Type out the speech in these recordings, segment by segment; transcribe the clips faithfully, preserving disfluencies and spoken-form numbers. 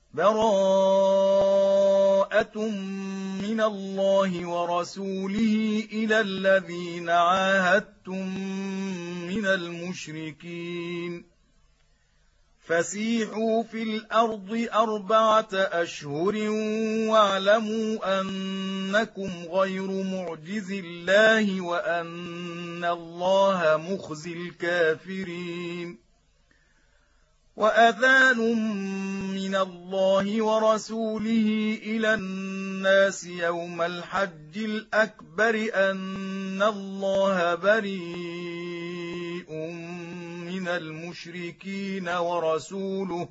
براءة من الله ورسوله إلى الذين عاهدتم من المشركين فسيحوا في الأرض أربعة أشهر واعلموا أنكم غير معجز الله وأن الله مخزي الكافرين وأذان من الله ورسوله إلى الناس يوم الحج الأكبر أن الله بريء من المشركين ورسوله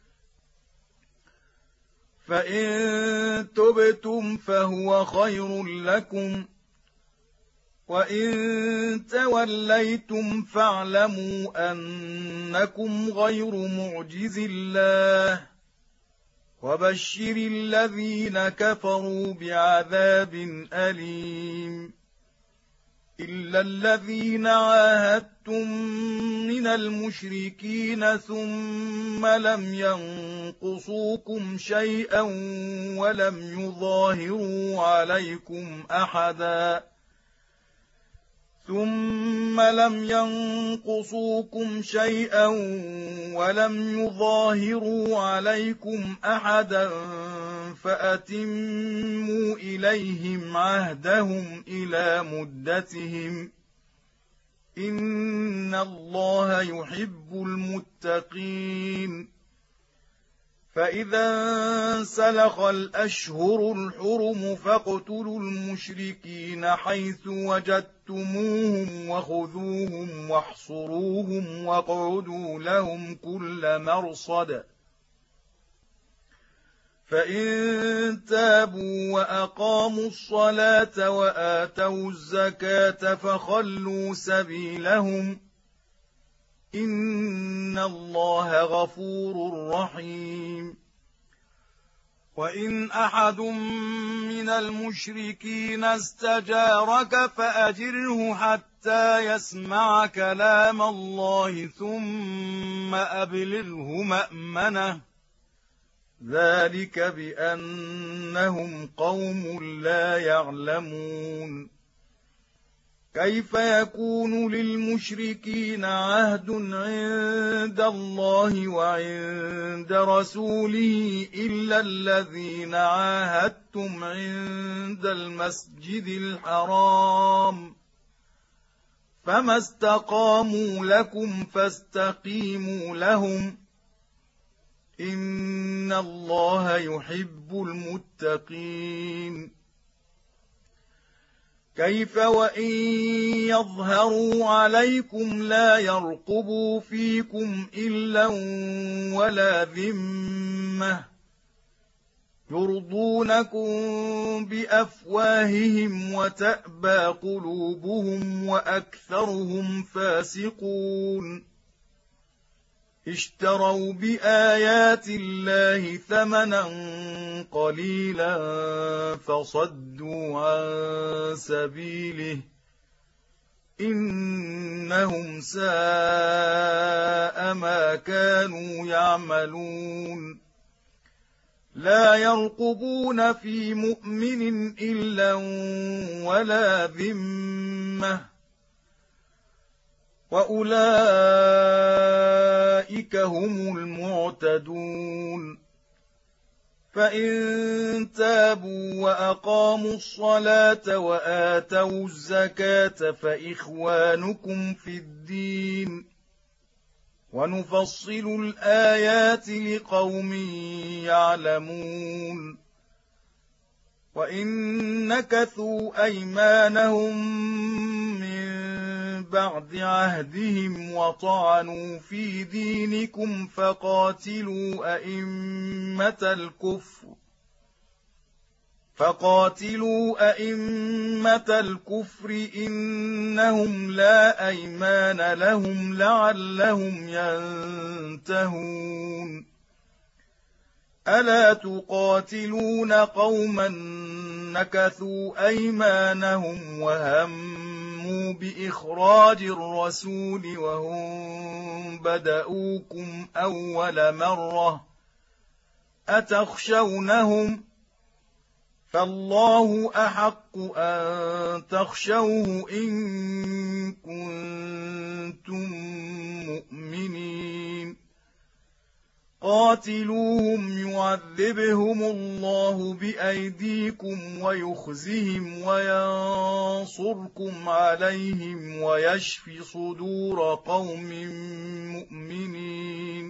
فإن تبتم فهو خير لكم وإن توليتم فاعلموا أنكم غير معجز الله وبشر الذين كفروا بعذاب أليم إلا الذين عاهدتم من المشركين ثم لم ينقصوكم شيئا ولم يظاهروا عليكم أحدا ثم لم ينقصوكم شيئا ولم يظاهروا عليكم أحدا فأتموا إليهم عهدهم إلى مدتهم إن الله يحب المتقين فإذا انسلخ الأشهر الحرم فاقتلوا المشركين حيث وجدتموهم وخذوهم واحصروهم واقعدوا لهم كل مرصد فإن تابوا وأقاموا الصلاة وآتوا الزكاة فخلوا سبيلهم إن الله غفور رحيم وإن أحد من المشركين استجارك فأجره حتى يسمع كلام الله ثم أبلغه مأمنه ذلك بأنهم قوم لا يعلمون كيف يكون للمشركين عهد عند الله وعند رسوله إلا الذين عاهدتم عند المسجد الحرام فما استقاموا لكم فاستقيموا لهم إن الله يحب المتقين كيف وإن يظهروا عليكم لا يرقبوا فيكم إلا ولا ذمة يرضونكم بأفواههم وتأبى قلوبهم وأكثرهم فاسقون اشتروا بآيات الله ثمنا قليلا فصدوا عن سبيله إنهم ساء ما كانوا يعملون لا يرقبون في مؤمن إلا ولا ذمة وأولئك هم المعتدون فإن تابوا وأقاموا الصلاة وآتوا الزكاة فإخوانكم في الدين ونفصل الآيات لقوم يعلمون وإن نكثوا أيمانهم من بعد عهدهم وطعنوا في دينكم فقاتلوا أئمة الكفر فقاتلوا أئمة الكفر إنهم لا أيمان لهم لعلهم ينتهون ألا تقاتلون قوما نكثوا أيمانهم وهموا بإخراج الرسول وهم بدؤوكم أول مرة أتخشونهم فالله أحق أن تخشوه إن كنتم مؤمنين قاتلوهم يعذبهم الله بأيديكم ويخزهم وينصركم عليهم ويشف صدور قوم مؤمنين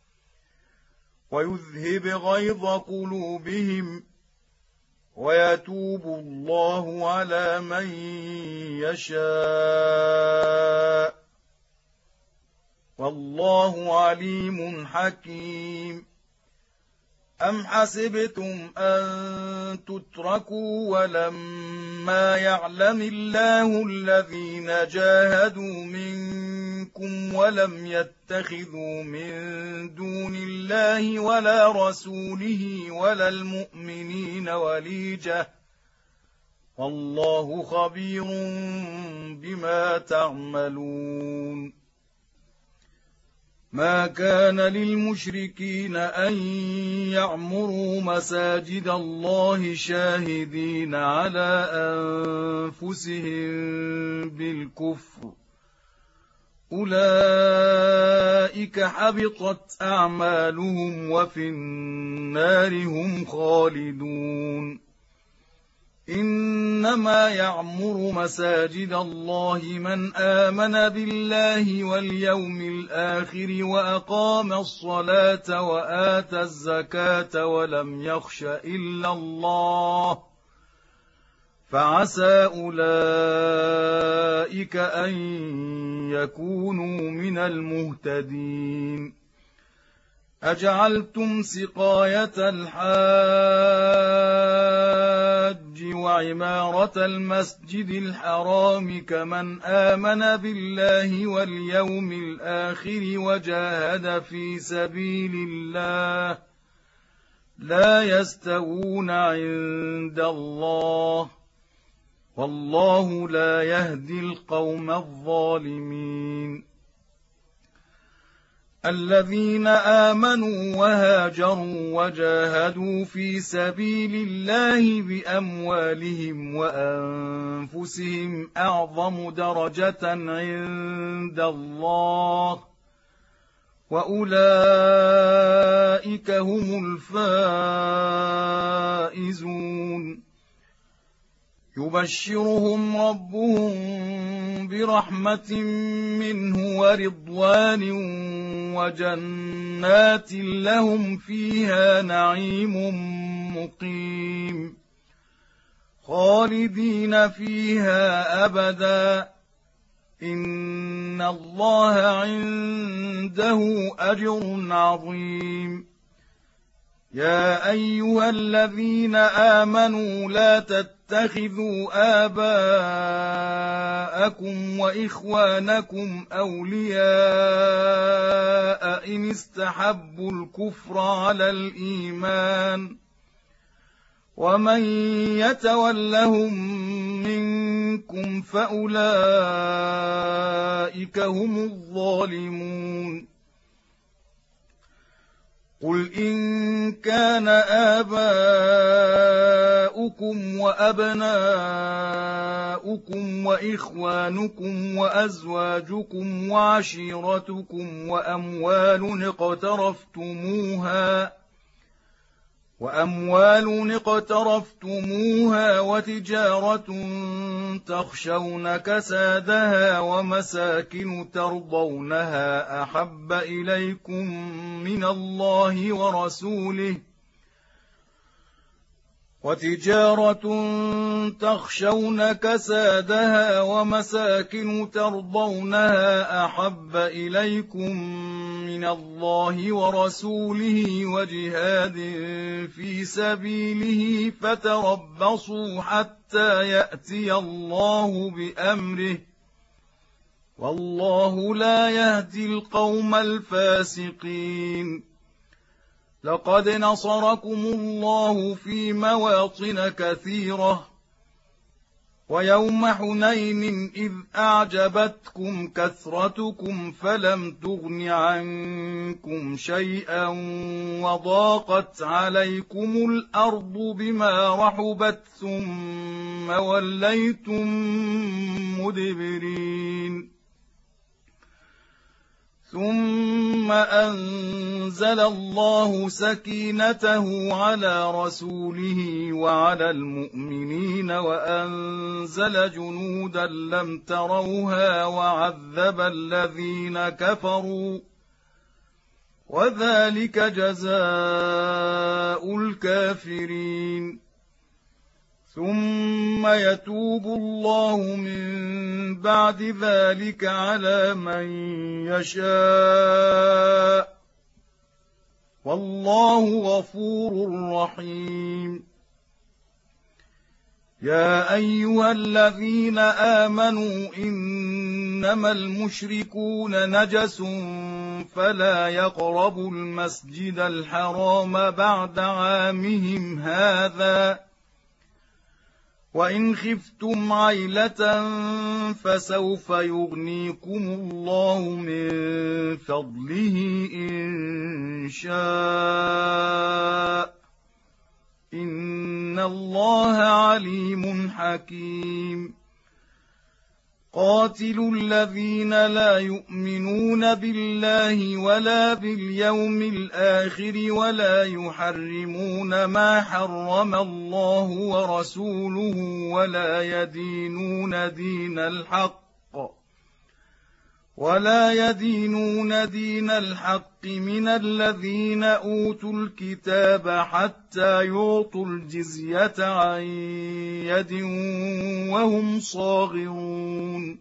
ويذهب غيظ قلوبهم ويتوب الله على من يشاء والله عليم حكيم أم حسبتم أن تتركوا ولما يعلم الله الذين جاهدوا منكم ولم يتخذوا من دون الله ولا رسوله ولا المؤمنين وليجة والله خبير بما تعملون ما كان للمشركين أن يعمروا مساجد الله شاهدين على أنفسهم بالكفر أولئك حبطت أعمالهم وفي النار هم خالدون إنما يعمر مساجد الله من آمن بالله واليوم الآخر وأقام الصلاة وآتى الزكاة ولم يخش إلا الله فعسى أولئك أن يكونوا من المهتدين أجعلتم سقاية الحاج وعمارة المسجد الحرام كمن آمن بالله واليوم الآخر وجاهد في سبيل الله لا يستوون عند الله والله لا يهدي القوم الظالمين الذين آمنوا وهاجروا وجاهدوا في سبيل الله بأموالهم وأنفسهم أعظم درجة عند الله وأولئك هم الفائزون يبشرهم ربهم برحمة منه ورضوان وجنات لهم فيها نعيم مقيم خالدين فيها أبدا إن الله عنده أجر عظيم يا أيها الذين آمنوا لا تتخذوا آباءكم وإخوانكم أولياء إن استحبوا الكفر على الإيمان ومن يتولهم منكم فأولئك هم الظالمون قل إن كان آباؤكم وأبناؤكم وإخوانكم وأزواجكم وعشيرتكم وأموال اقترفتموها وأموال اقترفتموها وتجارة تخشون كسادها ومساكن ترضونها أحب إليكم من الله ورسوله وتجارة تخشون كسادها ومساكن ترضونها أحب إليكم من الله ورسوله وجهاد في سبيله فتربصوا حتى يأتي الله بأمره والله لا يهدي القوم الفاسقين لقد نصركم الله في مواطن كثيرة ويوم حنين إذ أعجبتكم كثرتكم فلم تغن عنكم شيئا وضاقت عليكم الأرض بما رحبت ثم وليتم مدبرين ثم أنزل الله سكينته على رسوله وعلى المؤمنين وأنزل جنودا لم تروها وعذب الذين كفروا وذلك جزاء الكافرين ثم يتوب الله من بعد ذلك على من يشاء والله غفور رحيم يا أيها الذين آمنوا إنما المشركون نجس فلا يقربوا المسجد الحرام بعد عامهم هذا وإن خفتم عيلة فسوف يغنيكم الله من فضله إن شاء إن الله عليم حكيم قاتلوا الذين لا يؤمنون بالله ولا باليوم الآخر ولا يحرمون ما حرم الله ورسوله ولا يدينون دين الحق ولا يدينون دين الحق من الذين أوتوا الكتاب حتى يعطوا الجزية عن يد وهم صاغرون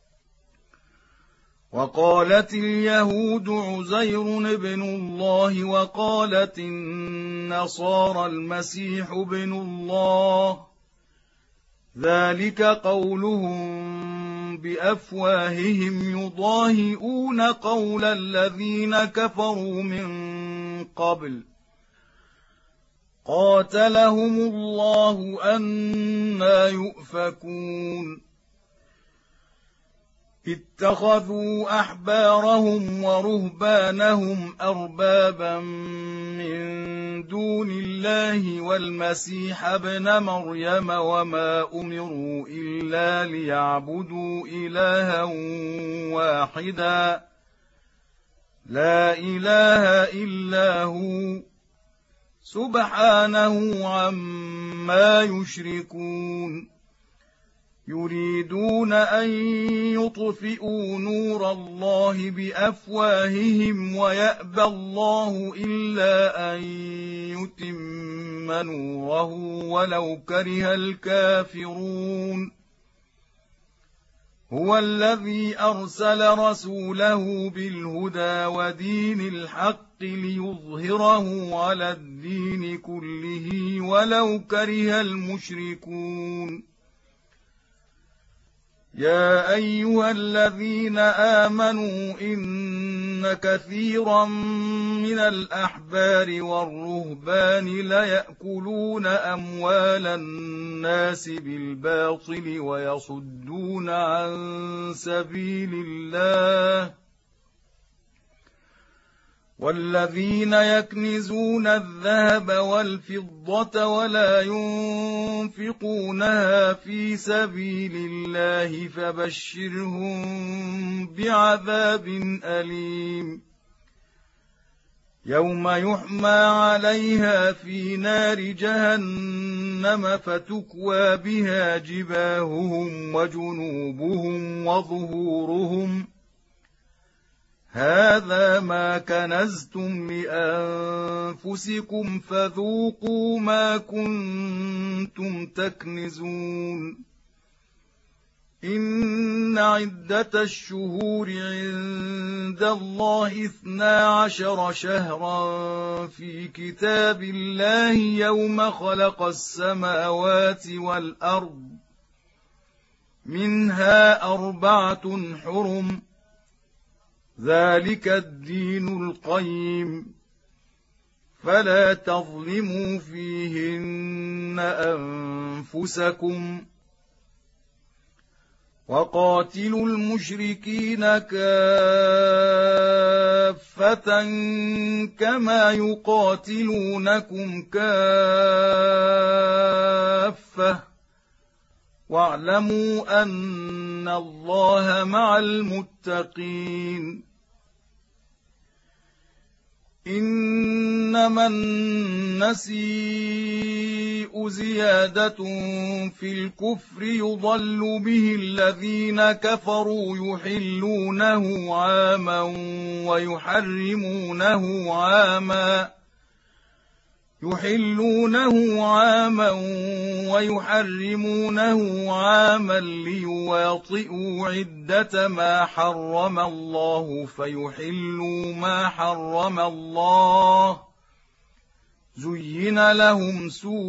وقالت اليهود عزير ابن الله وقالت النصارى المسيح ابن الله ذلك قولهم بأفواههم يضاهئون قول الذين كفروا من قبل قاتلهم الله أنى يؤفكون اتخذوا أحبارهم ورهبانهم أربابا من دون الله والمسيح ابن مريم وما أمروا إلا ليعبدوا إلها واحدا لا إله إلا هو سبحانه عما يشركون يريدون أن يطفئوا نور الله بأفواههم ويأبى الله إلا أن يتم نوره ولو كره الكافرون هو الذي أرسل رسوله بالهدى ودين الحق ليظهره على الدين كله ولو كره المشركون يا أيها الذين آمنوا إن كثيرا من الأحبار والرهبان ليأكلون أموال الناس بالباطل ويصدون عن سبيل الله والذين يكنزون الذهب والفضة ولا ينفقونها في سبيل الله فبشرهم بعذاب أليم يوم يحمى عليها في نار جهنم فتكوى بها جباههم وجنوبهم وظهورهم هذا ما كنزتم لأنفسكم فذوقوا ما كنتم تكنزون إن عدة الشهور عند الله اثنا عشر شهرا في كتاب الله يوم خلق السماوات والأرض منها أربعة حرم ذلك الدين القيم فلا تظلموا فيهن أنفسكم وقاتلوا المشركين كافة كما يقاتلونكم كافة واعلموا أن الله مع المتقين. إنما النسيء زيادة في الكفر يضل به الذين كفروا يحلونه عاما ويحرمونه عاما يحلونه عاما ويحرمونه عاما ليواطئوا عدة ما حرم الله فيحلوا ما حرم الله. زين لهم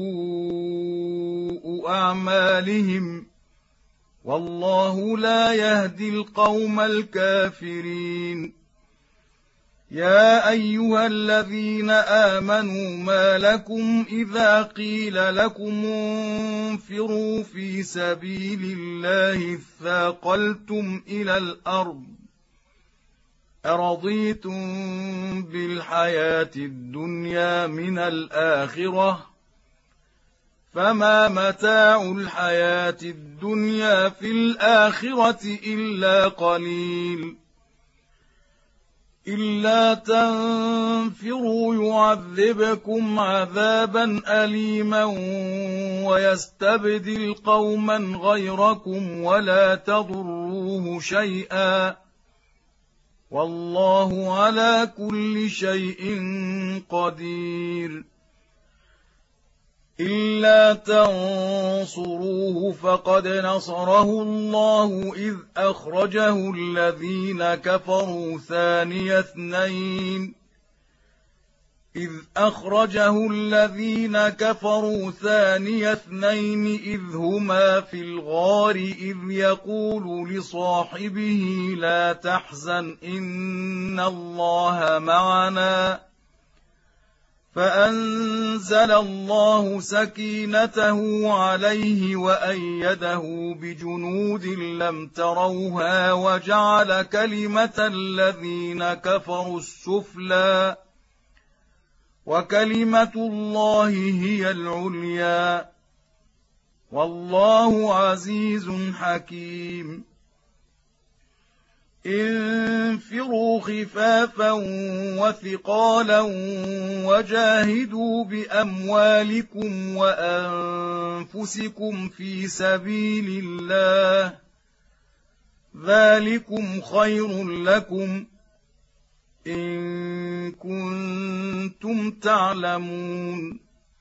سوء أعمالهم والله لا يهدي القوم الكافرين. يا أيها الذين آمنوا ما لكم إذا قيل لكم انفروا في سبيل الله اثاقلتم إلى الأرض أرضيتم بالحياة الدنيا من الآخرة فما متاع الحياة الدنيا في الآخرة إلا قليل. إلا تنفروا يعذبكم عذابا أليما ويستبدل قوما غيركم ولا تضروه شيئا والله على كل شيء قدير. إلا تنصروه فقد نصره الله إذ أخرجه الذين كفروا ثاني اثنين إذ أخرجه الذين كفروا ثاني اثنين إذ هما في الغار إذ يقول لصاحبه لا تحزن إن الله معنا فأنزل الله سكينته عليه وأيده بجنود لم تروها وجعل كلمة الذين كفروا السفلى وكلمة الله هي العليا والله عزيز حكيم. انفروا خفافا وثقالا وجاهدوا بأموالكم وأنفسكم في سبيل الله ذلكم خير لكم إن كنتم تعلمون.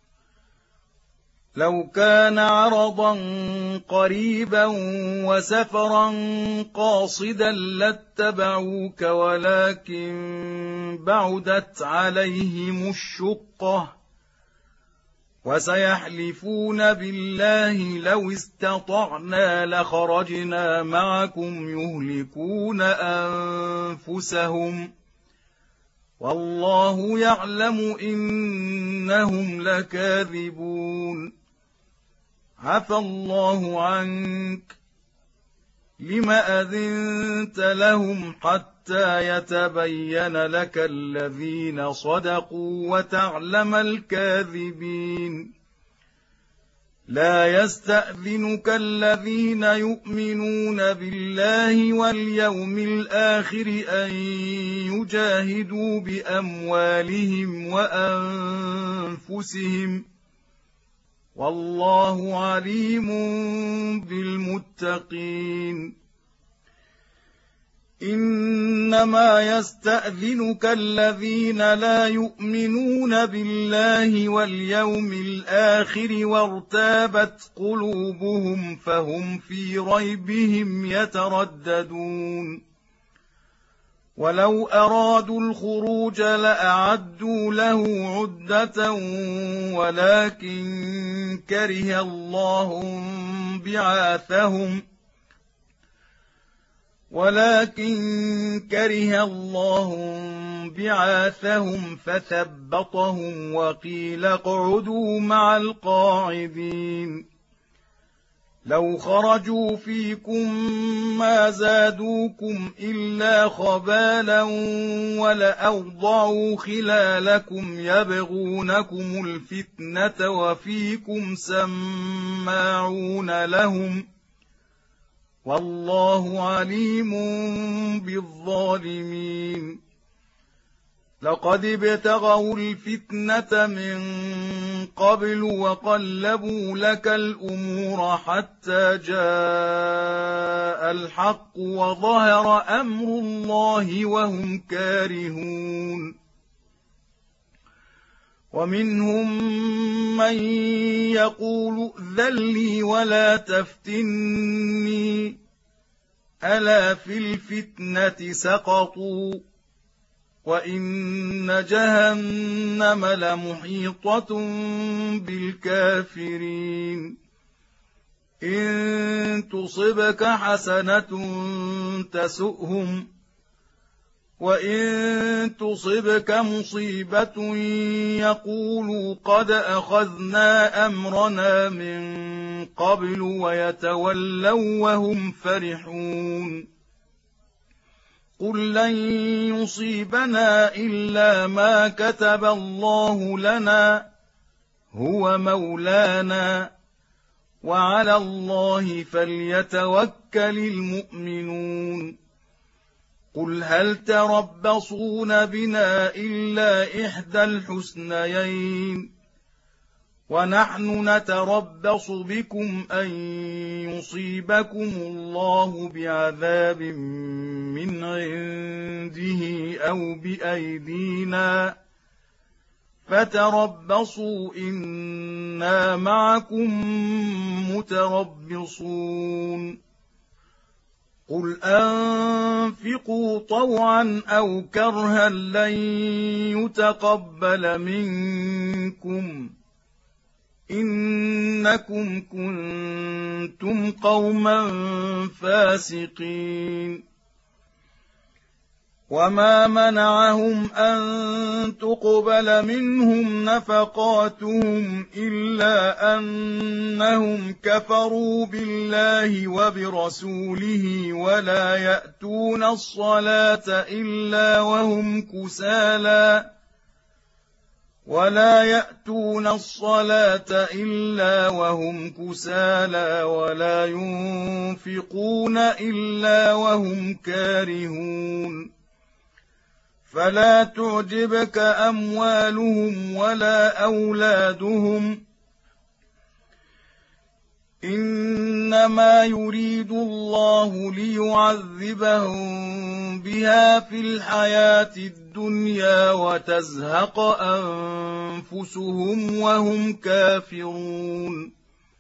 لو كان عرضا قريبا وسفرا قاصدا لاتبعوك ولكن بعدت عليهم الشقة وسيحلفون بالله لو استطعنا لخرجنا معكم يهلكون أنفسهم والله يعلم إنهم لكاذبون. عفى الله عنك لم أذنت لهم حتى يتبين لك الذين صدقوا وتعلم الكاذبين. لا يستأذنك الذين يؤمنون بالله واليوم الآخر أن يجاهدوا بأموالهم وأنفسهم والله عليم بالمتقين. إنما يستأذنك الذين لا يؤمنون بالله واليوم الآخر وارتابت قلوبهم فهم في ريبهم يترددون. ولو أرادوا الخروج لأعدوا له عدة ولكن كره الله بعاثهم ولكن كره الله بعاثهم فثبطهم وقيل اقعدوا مع القاعدين. لو خرجوا فيكم ما زادوكم إلا خبالا ولأوضعوا خلالكم يبغونكم الفتنة وفيكم سماعون لهم والله عليم بالظالمين. لقد ابتغوا الفتنة من قبل وقلبوا لك الأمور حتى جاء الحق وظهر أمر الله وهم كارهون. ومنهم من يقول ائذن لي ولا تفتني ألا في الفتنة سقطوا وإن جهنم لمحيطة بالكافرين. إن تصبك حسنة تسؤهم وإن تصبك مصيبة يقولوا قد أخذنا أمرنا من قبل ويتولوا وهم فرحون. قل لن يصيبنا إلا ما كتب الله لنا هو مولانا وعلى الله فليتوكل المؤمنون. قل هل تربصون بنا إلا إحدى الحسنيين ونحن نتربص بكم أن يصيبكم الله بعذاب من عنده أو بأيدينا فتربصوا إنا معكم متربصون. قل أنفقوا طوعا أو كرها لن يتقبل منكم إنكم كنتم قوما فاسقين. وما منعهم أن تقبل منهم نفقاتهم إلا أنهم كفروا بالله وبرسوله ولا يأتون الصلاة إلا وهم كسالى ولا يأتون الصلاة إلا وهم كسالى ولا ينفقون إلا وهم كارهون. فلا تعجبك أموالهم ولا أولادهم إنما يريد الله ليعذبهم بها في الحياة الدنيا وتزهق أنفسهم وهم كافرون.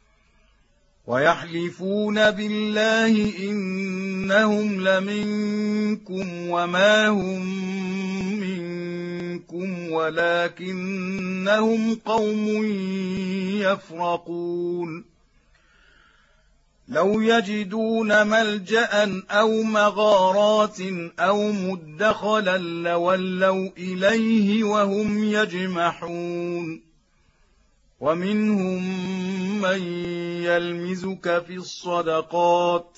ويحلفون بالله إنهم لمنكم وما هم منكم ولكنهم قوم يفرقون. لو يجدون ملجأ أو مغارات أو مدخلا لولوا إليه وهم يجمحون. ومنهم من يلمزك في الصدقات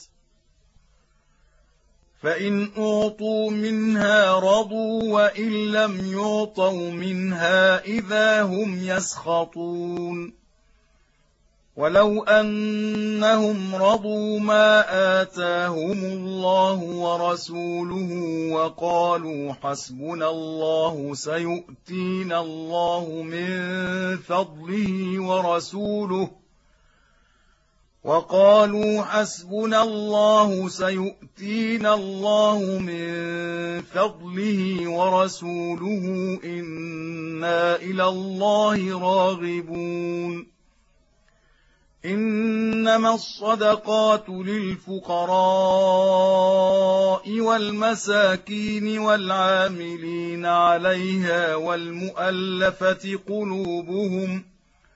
فإن أعطوا منها رضوا وإن لم يعطوا منها إذا هم يسخطون. ولو أنهم رضوا ما آتاهم الله ورسوله وقالوا حسبنا الله سيؤتينا الله من فضله ورسوله وقالوا حسبنا الله سيؤتينا الله من فضله ورسوله إنا إلى الله راغبون. إنما الصدقات للفقراء والمساكين والعاملين عليها والمؤلفة قلوبهم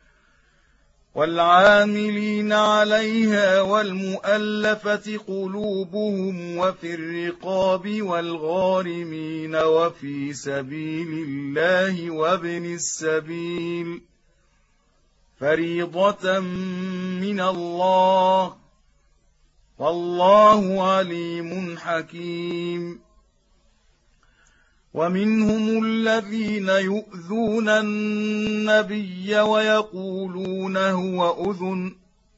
والعاملين عليها والمؤلفة قلوبهم وفي الرقاب والغارمين وفي سبيل الله وابن السبيل فريضة من الله والله عليم حكيم. ومنهم الذين يؤذون النبي ويقولون هو أذن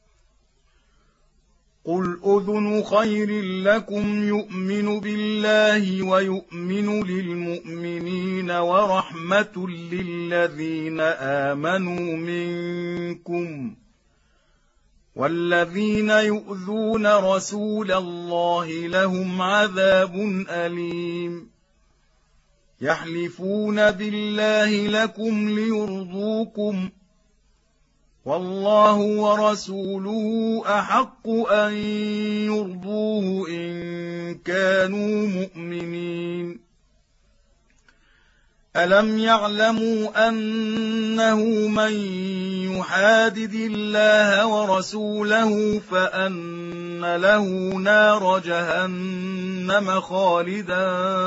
قل أذن خير لكم يؤمن بالله ويؤمن للمؤمنين ورحمة للذين آمنوا منكم والذين يؤذون رسول الله لهم عذاب أليم. يحلفون بالله لكم ليرضوكم والله ورسوله أحق أن يرضوه إن كانوا مؤمنين. ألم يعلموا أنه من يحادد الله ورسوله فأن له نار جهنم خالدا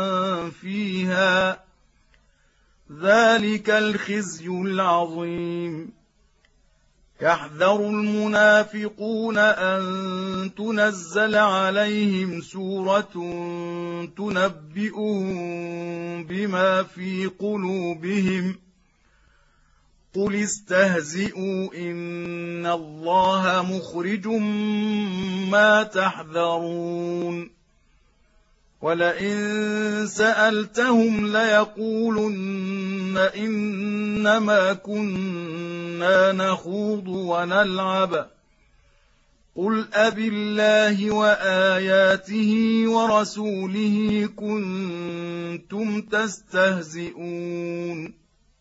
فيها ذلك الخزي العظيم. يحذر المنافقون أن تنزل عليهم سورة تنبئهم بما في قلوبهم قل استهزئوا إن الله مخرج ما تحذرون. ولئن سألتهم ليقولن إنما كنا نخوض ونلعب قل أبالله وآياته ورسوله كنتم تستهزئون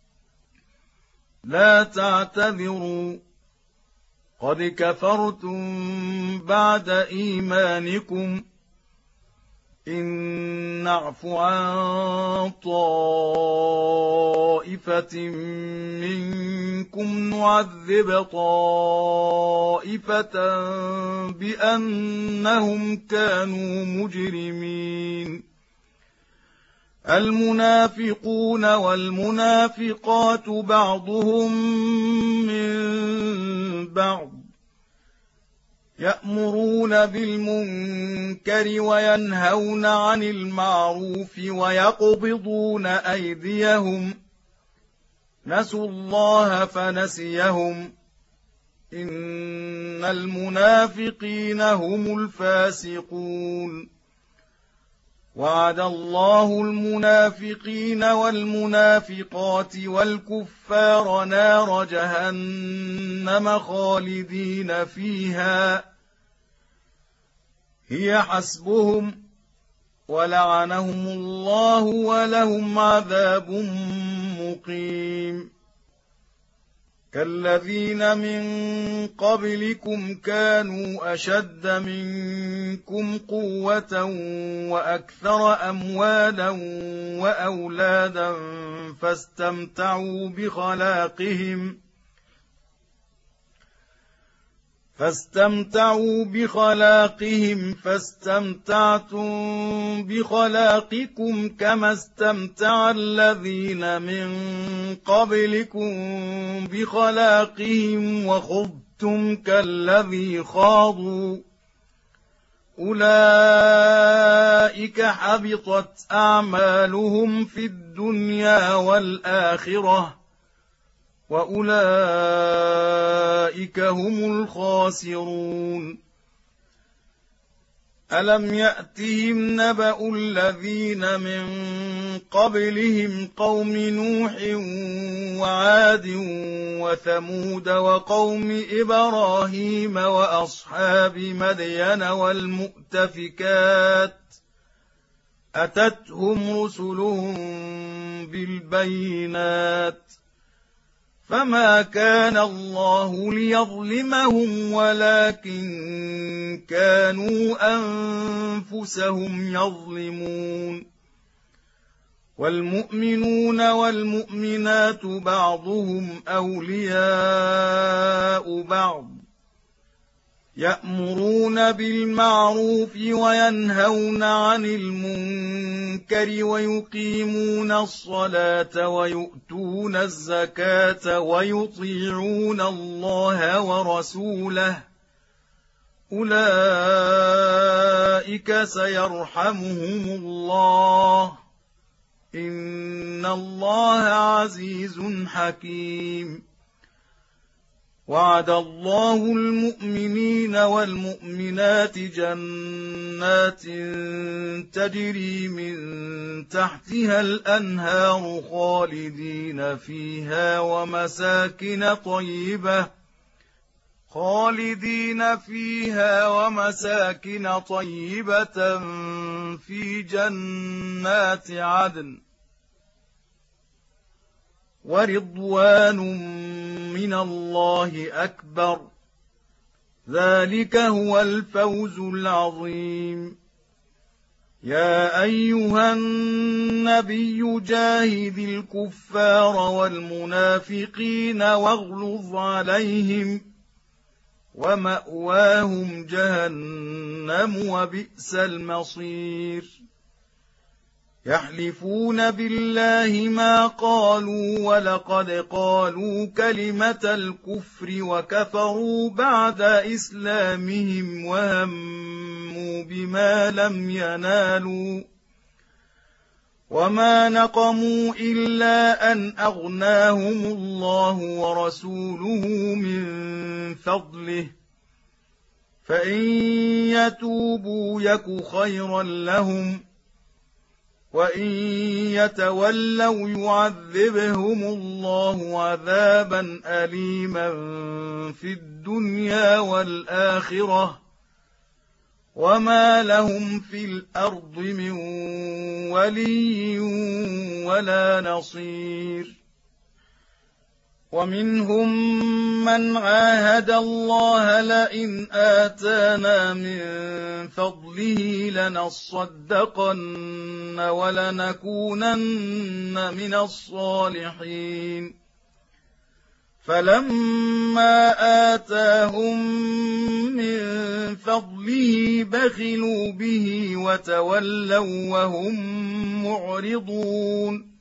لا تعتذروا قد كفرتم بعد إيمانكم إن نعف عن طائفة منكم نعذب طائفة بأنهم كانوا مجرمين. المنافقون والمنافقات بعضهم من بعض يأمرون بالمنكر وينهون عن المعروف ويقبضون أيديهم نسوا الله فنسيهم إن المنافقين هم الفاسقون. وعد الله المنافقين والمنافقات والكفار نار جهنم خالدين فيها هي حسبهم ولعنهم الله ولهم عذاب مقيم. كالذين من قبلكم كانوا أشد منكم قوة وأكثر أموالا وأولادا فاستمتعوا بخلاقهم فاستمتعوا بخلاقهم فاستمتعتم بخلاقكم كما استمتع الذين من قبلكم بخلاقهم وخضتم كالذي خاضوا أولئك حبطت أعمالهم في الدنيا والآخرة وأولئك هم الخاسرون. ألم يأتهم نبأ الذين من قبلهم قوم نوح وعاد وثمود وقوم إبراهيم وأصحاب مدين والمؤتفكات أتتهم رسلهم بالبينات فما كان الله ليظلمهم ولكن كانوا أنفسهم يظلمون. والمؤمنون والمؤمنات بعضهم أولياء بعض يأمرون بالمعروف وينهون عن المنكر ويقيمون الصلاة ويؤتون الزكاة ويطيعون الله ورسوله أولئك سيرحمهم الله إن الله عزيز حكيم. وعد الله المؤمنين والمؤمنات جنات تجري من تحتها الأنهار خالدين فيها ومساكن طيبة خالدين فيها ومساكن طيبة في جنات عدن ورضوان من الله أكبر ذلك هو الفوز العظيم. يا أيها النبي جاهد الكفار والمنافقين واغلظ عليهم ومأواهم جهنم وبئس المصير. يحلفون بالله ما قالوا ولقد قالوا كلمة الكفر وكفروا بعد إسلامهم وهموا بما لم ينالوا وما نقموا إلا أن أغناهم الله ورسوله من فضله فإن يتوبوا يك خيرا لهم وإن يتولوا يعذبهم الله عذابا أليما في الدنيا والآخرة وما لهم في الأرض من ولي ولا نصير. ومنهم من عاهد الله لئن آتانا من فضله لنصدقن ولنكونن من الصالحين فلما آتاهم من فضله بخلوا به وتولوا وهم معرضون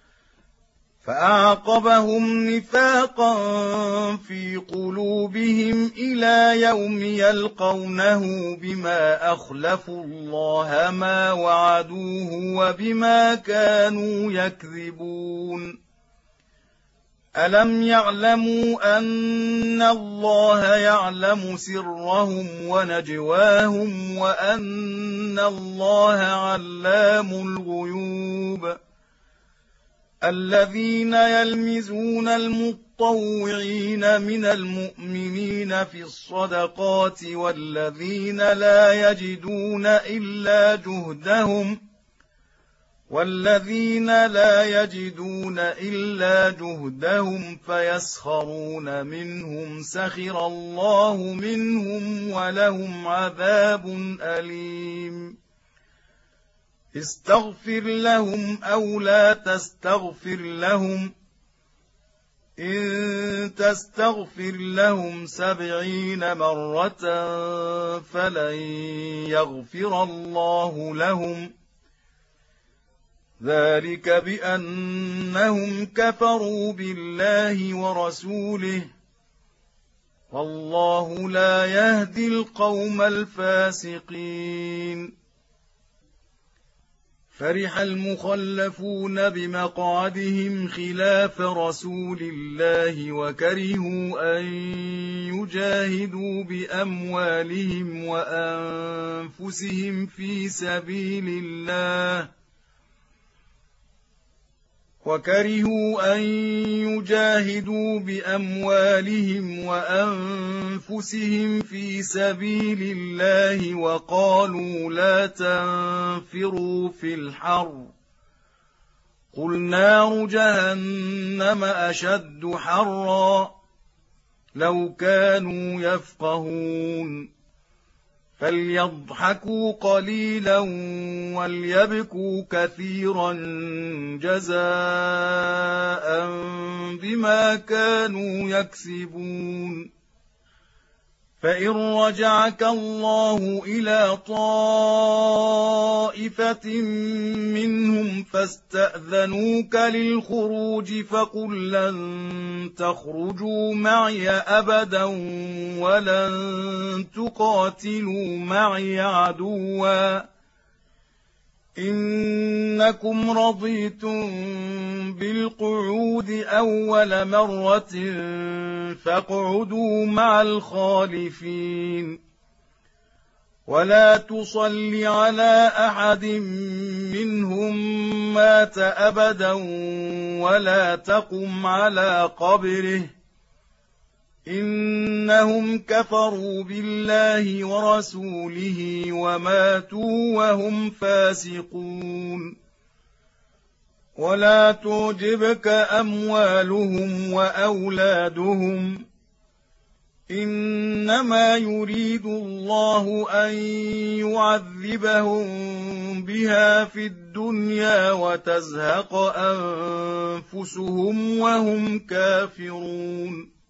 فأعقبهم نفاقا في قلوبهم إلى يوم يلقونه بما أخلفوا الله ما وعدوه وبما كانوا يكذبون. ألم يعلموا أن الله يعلم سرهم ونجواهم وأن الله علام الغيوب. الذين يلمزون المطوعين من المؤمنين في الصدقات والذين لا يجدون إلا جهدهم والذين لا يجدون إلا جهدهم فيسخرون منهم سخر الله منهم ولهم عذاب أليم. استغفر لهم أو لا تستغفر لهم إن تستغفر لهم سبعين مرة فلن يغفر الله لهم ذلك بأنهم كفروا بالله ورسوله والله لا يهدي القوم الفاسقين. فرح المخلفون بمقعدهم خلاف رسول الله وكرهوا أن يجاهدوا بأموالهم وأنفسهم في سبيل الله وكرهوا أن يجاهدوا بأموالهم وأنفسهم في سبيل الله وقالوا لا تنفروا في الحر قل نار جهنم أشد حرا لو كانوا يفقهون فليضحكوا قليلا وليبكوا كثيرا جزاء بما كانوا يكسبون. فإن رجعك الله إلى طائفة منهم فاستأذنوك للخروج فقل لن تخرجوا معي أبدا ولن تقاتلوا معي عدوا إنكم رضيتم بالقعود أول مرة فاقعدوا مع الخالفين ولا تصل على أحد منهم مات أبدا ولا تقم على قبره إنهم كفروا بالله ورسوله وماتوا وهم فاسقون ولا تعجبك أموالهم وأولادهم إنما يريد الله أن يعذبهم بها في الدنيا وتزهق أنفسهم وهم كافرون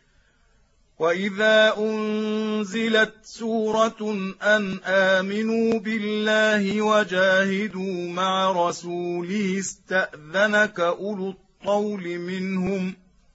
وإذا أنزلت سورة أن آمنوا بالله وجاهدوا مع رسوله استأذنك أولو الطول منهم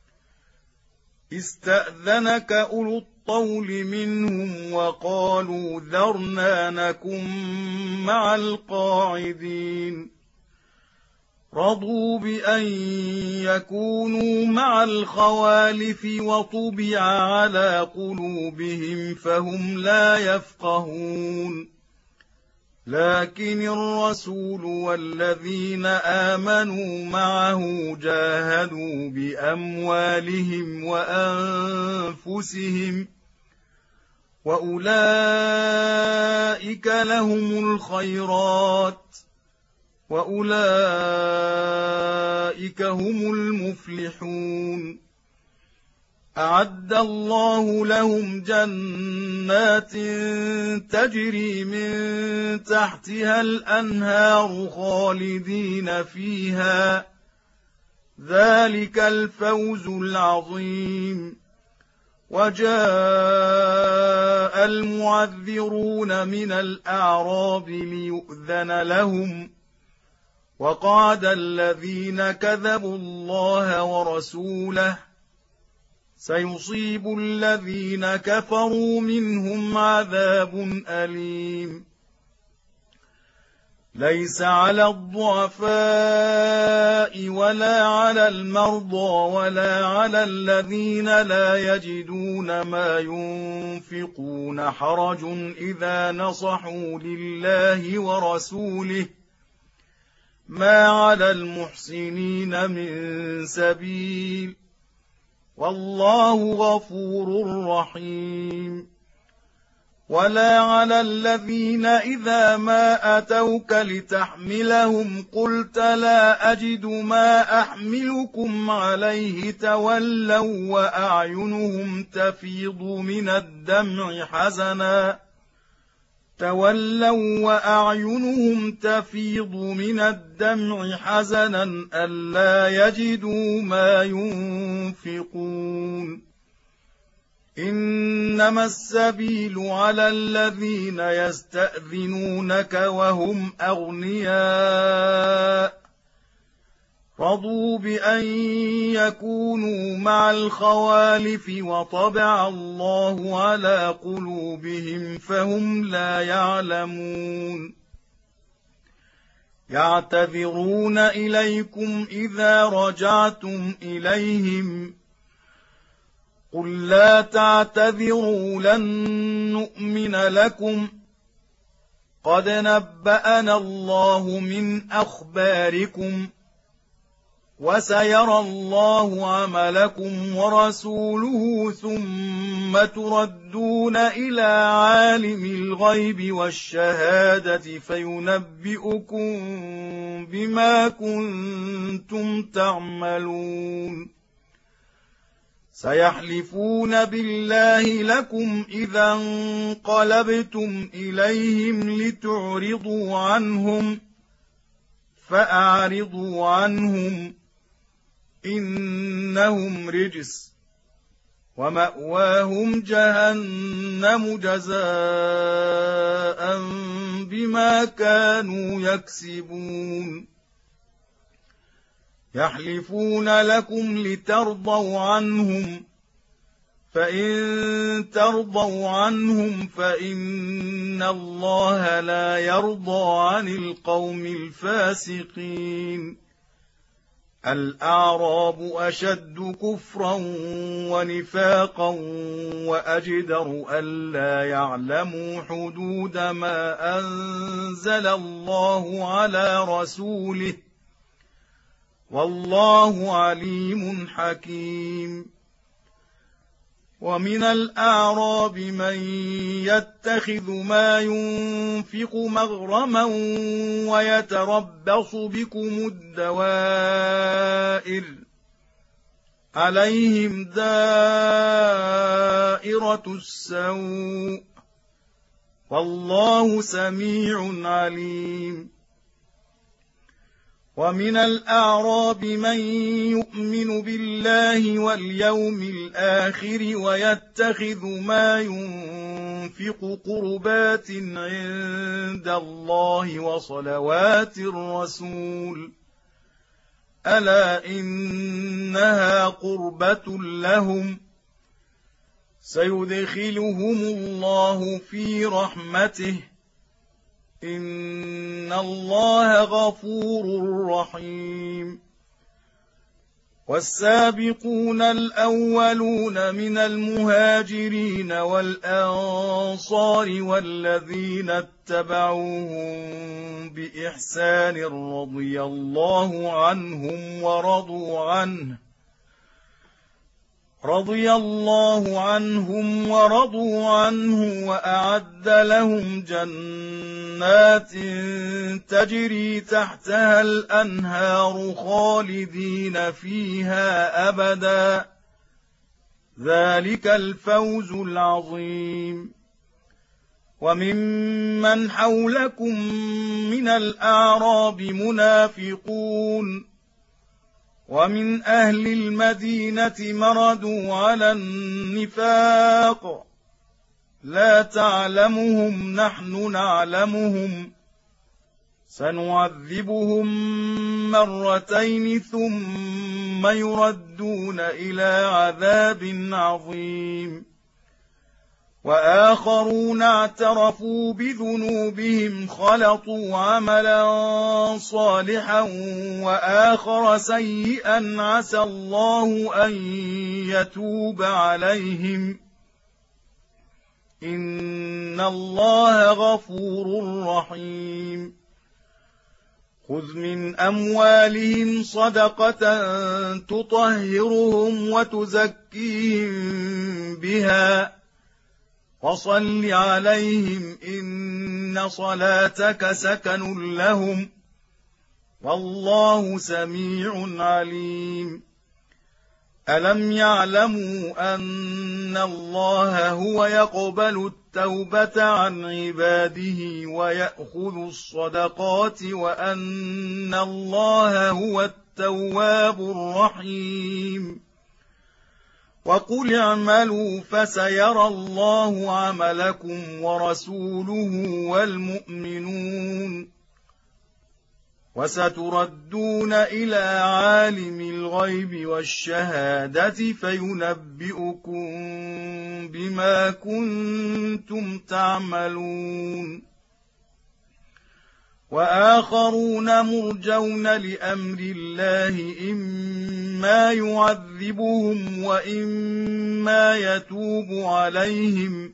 استأذنك أولو الطول منهم وقالوا ذرنا نكن مع القاعدين رضوا بأن يكونوا مع الخوالف وطبع على قلوبهم فهم لا يفقهون لكن الرسول والذين آمنوا معه جاهدوا بأموالهم وأنفسهم وأولئك لهم الخيرات وأولئك هم المفلحون أعد الله لهم جنات تجري من تحتها الأنهار خالدين فيها ذلك الفوز العظيم وجاء المعذرون من الأعراب ليؤذن لهم وقعد الذين كذبوا الله ورسوله سيصيب الذين كفروا منهم عذاب أليم ليس على الضعفاء ولا على المرضى ولا على الذين لا يجدون ما ينفقون حرج إذا نصحوا لله ورسوله ما على المحسنين من سبيل والله غفور رحيم ولا على الذين إذا ما أتوك لتحملهم قلت لا أجد ما أحملكم عليه تولوا وأعينهم تفيض من الدمع حزنا تولوا وأعينهم تفيض من الدمع حزنا ألا يجدوا ما ينفقون إنما السبيل على الذين يستأذنونك وهم أغنياء رضوا بأن يكونوا مع الخوالف وطبع الله على قلوبهم فهم لا يعلمون يعتذرون إليكم إذا رجعتم إليهم قل لا تعتذروا لن نؤمن لكم قد نبأنا الله من أخباركم وسيرى الله عملكم ورسوله ثم تردون إلى عالم الغيب والشهادة فينبئكم بما كنتم تعملون سيحلفون بالله لكم إذا انقلبتم إليهم لتعرضوا عنهم فأعرضوا عنهم إنهم رجس ومأواهم جهنم جزاء بما كانوا يكسبون يحلفون لكم لترضوا عنهم فإن ترضوا عنهم فإن الله لا يرضى عن القوم الفاسقين الأعراب أشد كفرا ونفاقا وأجدر ألا يعلموا حدود ما أنزل الله على رسوله والله عليم حكيم ومن الأعراب من يتخذ ما ينفق مغرما ويتربص بكم الدوائر عليهم دائرة السوء والله سميع عليم ومن الأعراب من يؤمن بالله واليوم الآخر ويتخذ ما ينفق قربات عند الله وصلوات الرسول ألا إنها قربة لهم سيدخلهم الله في رحمته إن الله غفور رحيم والسابقون الأولون من المهاجرين والأنصار والذين اتبعوهم بإحسان رضي الله عنهم ورضوا عنه رضي الله عنهم ورضوا عنه وأعد لهم جنات تجري تحتها الأنهار خالدين فيها أبدا ذلك الفوز العظيم وممن حولكم من الأعراب منافقون ومن أهل المدينة مردوا على النفاق لا تعلمهم نحن نعلمهم سنعذبهم مرتين ثم يردون إلى عذاب عظيم وآخرون اعترفوا بذنوبهم خلطوا عملا صالحا وآخر سيئا عسى الله أن يتوب عليهم إن الله غفور رحيم خذ من أموالهم صدقة تطهرهم وتزكيهم بها وصل عليهم إن صلاتك سكن لهم والله سميع عليم ألم يعلموا أن الله هو يقبل التوبة عن عباده ويأخذ الصدقات وأن الله هو التواب الرحيم وقل اعملوا فسيرى الله عملكم ورسوله والمؤمنون وستردون إلى عالم الغيب والشهادة فينبئكم بما كنتم تعملون وآخرون مرجون لأمر الله إما يعذبهم وإما يتوب عليهم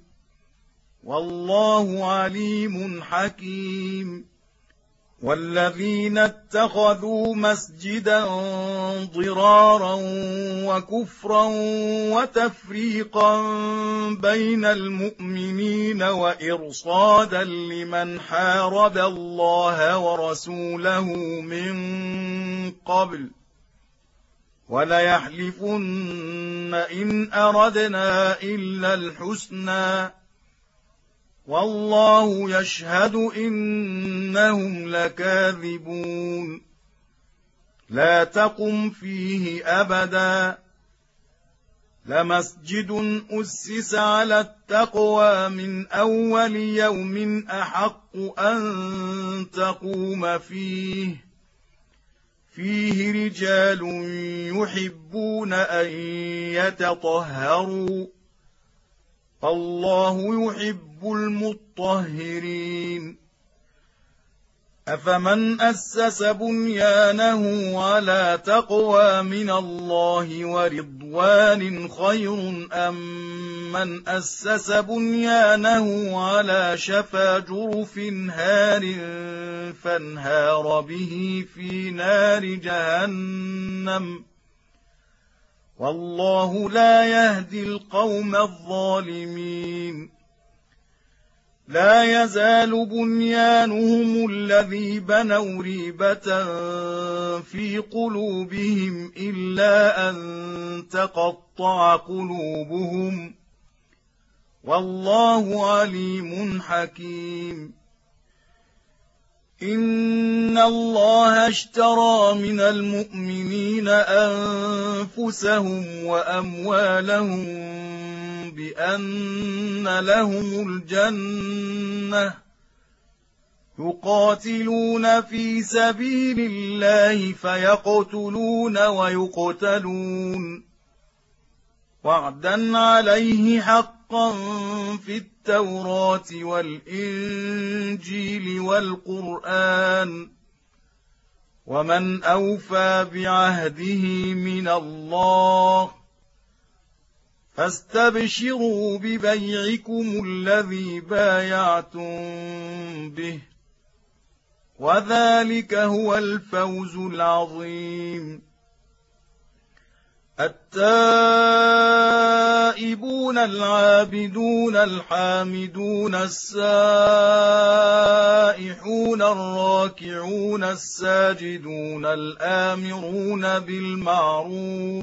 والله عليم حكيم والذين اتخذوا مسجدا ضرارا وكفرا وتفريقا بين المؤمنين وإرصادا لمن حارب الله ورسوله من قبل وليحلفن إن أردنا إلا الحسنى والله يشهد إنهم لكاذبون لا تقم فيه أبدا لمسجد أسس على التقوى من أول يوم أحق أن تقوم فيه فيه رجال يحبون أن يتطهروا فالله يحب المطهرين أفمن أسس بنيانه على تقوى من الله ورضوان خير أم من أسس بنيانه على شفا جرف هار فانهار به في نار جهنم والله لا يهدي القوم الظالمين لا يزال بنيانهم الذي بنوا ريبة في قلوبهم إلا أن تقطع قلوبهم والله عليم حكيم إن الله اشترى من المؤمنين أنفسهم وأموالهم بأن لهم الجنة يقاتلون في سبيل الله فيقتلون ويقتلون وعدا عليه حقا في التوراة والإنجيل والقرآن ومن أوفى بعهده من الله فاستبشروا ببيعكم الذي بايعتم به وذلك هو الفوز العظيم التائبون العابدون الحامدون السائحون الراكعون الساجدون الآمرون بالمعروف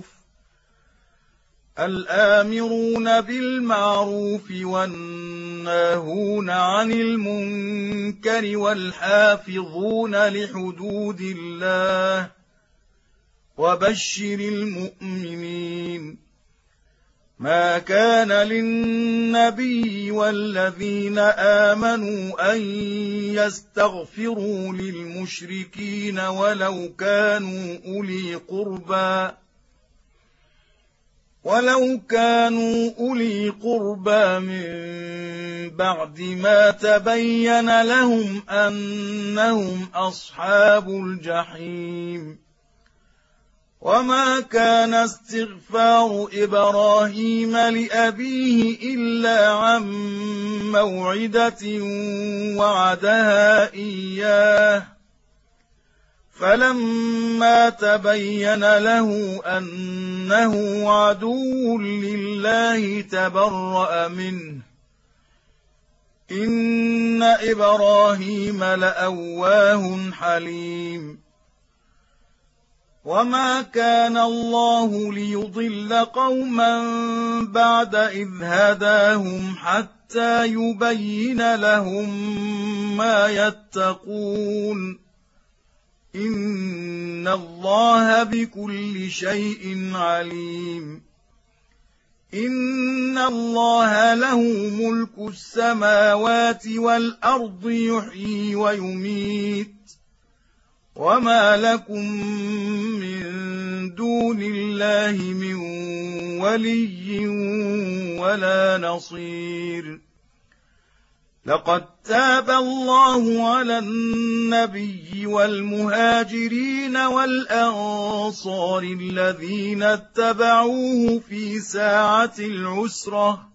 الآمرون بالمعروف والناهون عن المنكر والحافظون لحدود الله وبشر المؤمنين ما كان للنبي والذين آمنوا أن يستغفروا للمشركين ولو كانوا أولي قربى ولو كانوا أولي قربى من بعد ما تبين لهم أنهم أصحاب الجحيم وما كان استغفار إبراهيم لأبيه إلا عن موعدة وعدها إياه فلما تبين له أنه عدو لله تبرأ منه إن إبراهيم لأواه حليم وما كان الله ليضل قوما بعد إذ هداهم حتى يبين لهم ما يتقون إن الله بكل شيء عليم إن الله له ملك السماوات والأرض يحيي ويميت وما لكم من دون الله من ولي ولا نصير لقد تاب الله على النبي والمهاجرين والأنصار الذين اتبعوه في ساعة العسرة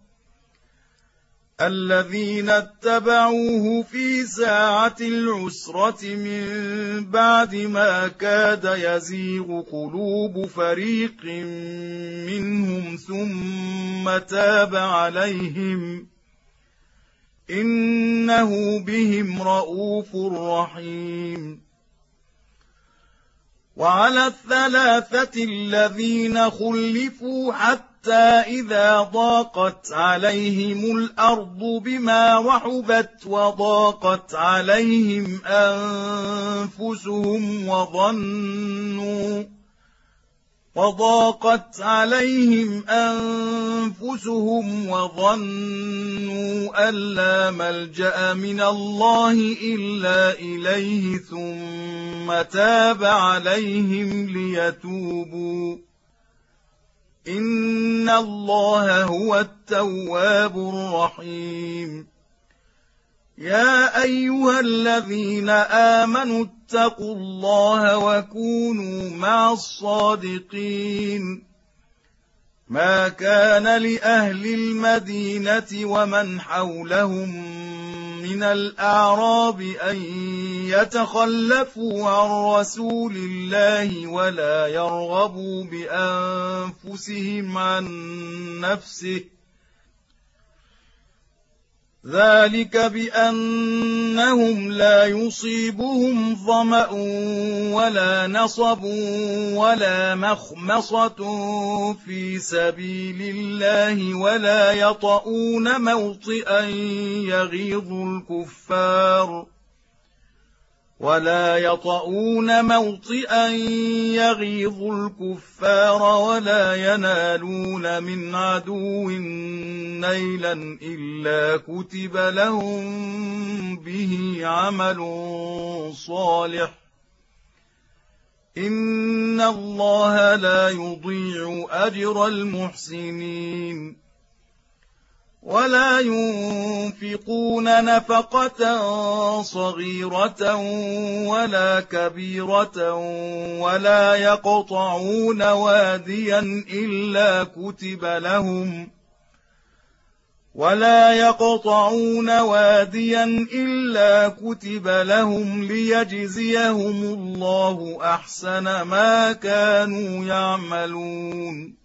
الذين اتبعوه في ساعة العسرة من بعد ما كاد يزيغ قلوب فريق منهم ثم تاب عليهم إنه بهم رءوف رحيم وعلى الثلاثة الذين خلفوا حتى إذا ضاقت عليهم الأرض بما رحبت وضاقت عليهم أنفسهم وظنوا وضاقت عليهم أنفسهم وظنوا أن لا ملجأ من الله إلا إليه ثم تاب عليهم ليتوبوا إن الله هو التواب الرحيم. يا أيها الذين آمنوا اتقوا الله وكونوا مع الصادقين. ما كان لأهل المدينة ومن حولهم من الأعراب أن يتخلفوا عن رسول الله ولا يرغبوا بأنفسهم عن نفسه، ذلك بأنهم لا يصيبهم ظمأ ولا نصب ولا مخمصة في سبيل الله ولا يطؤون موطئا يغيظ الكفار ولا يطؤون موطئا يغيظ الكفار ولا ينالون من عدو نيلا إلا كتب لهم به عمل صالح إن الله لا يضيع أجر المحسنين. ولا ينفقون نفقة صغيرة ولا كبيرة ولا يقطعون واديا إلا كتب لهم ولا يقطعون واديا إلا كتب لهم ليجزيهم الله أحسن ما كانوا يعملون.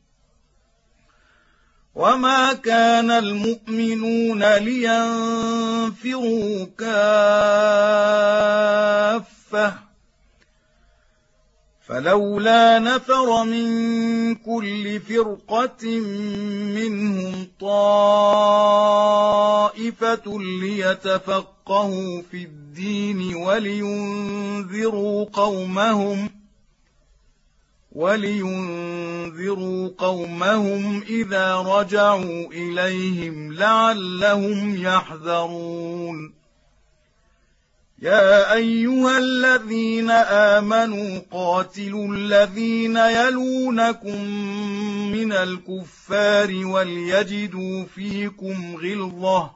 وما كان المؤمنون لينفروا كافة فلولا نفر من كل فرقة منهم طائفة ليتفقهوا في الدين ولينذروا قومهم ولينذروا قومهم إذا رجعوا إليهم لعلهم يحذرون. يا أيها الذين آمنوا قاتلوا الذين يلونكم من الكفار وليجدوا فيكم غلظة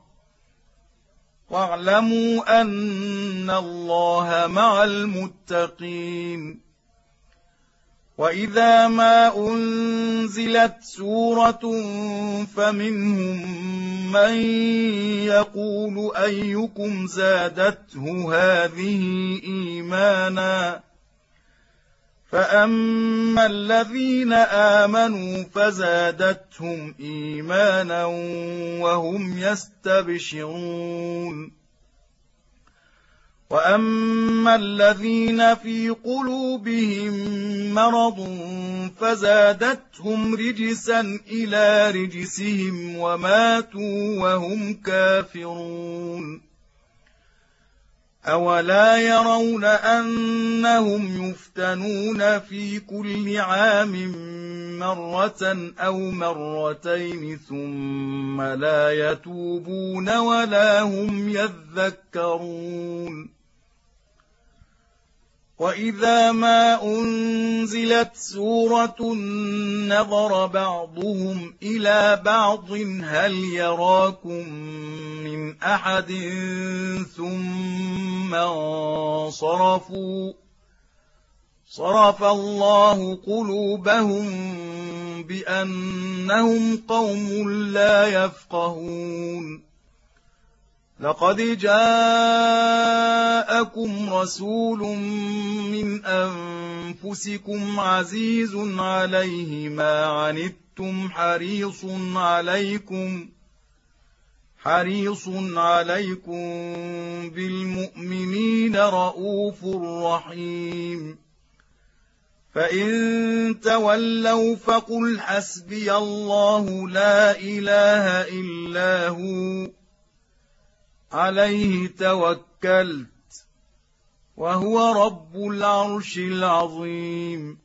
واعلموا أن الله مع المتقين. وإذا ما أنزلت سورة فمنهم من يقول أيكم زادته هذه إيمانا فأما الذين آمنوا فزادتهم إيمانا وهم يستبشرون. وأما الذين في قلوبهم مرض فزادتهم رجسا إلى رجسهم وماتوا وهم كافرون. أولا يرون أنهم يفتنون في كل عام مرة أو مرتين ثم لا يتوبون ولا هم يذكرون. وإذا ما أنزلت سورة نظر بعضهم إلى بعض هل يراكم من أحد ثم انصرفوا صرف الله قلوبهم بأنهم قوم لا يفقهون. لقد جاءكم رسول من أنفسكم عزيز عليه ما عنتم حريص عليكم حريص عليكم بالمؤمنين رءوف رحيم. فإن تولوا فقل حسبي الله لا إله إلا هو عليه توكلت وهو رب العرش العظيم.